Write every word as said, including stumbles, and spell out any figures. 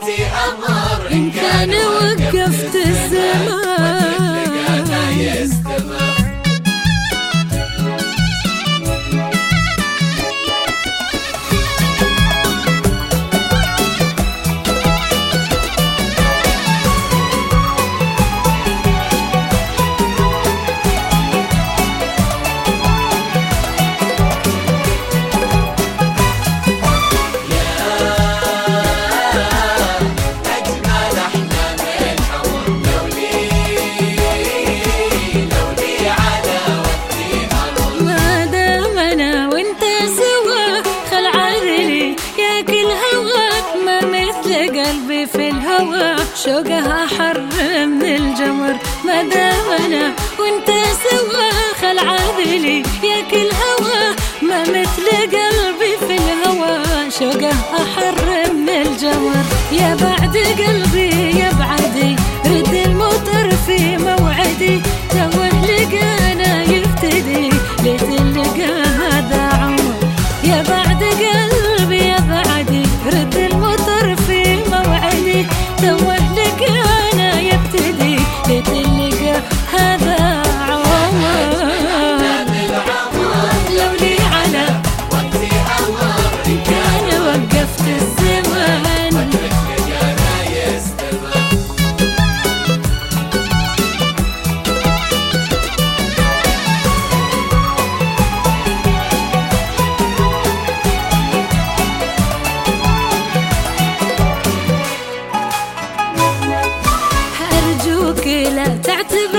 وقتي أمر إن كان وقفت الزمان يستمر. قلبي في الهوى شوقها حر من الجمر، ما دام انا وانت سوا خل عاذلي يا كل هوى، ما مثل قلبي في الهوى شوقها حر من الجمر. يا بعد قلبي يا بعدي رد المطر في موعدي، توه لقانا يفتدي لتلقى هذا عمر. يا بعد قلبي يا بعدي رد المطر في موعدي، توه لقانا يبتدي لتلقى هذا عمر. لو لي على وقتي أمر إن كان وقفت الزمان لقانا يستمر. لا تعتبر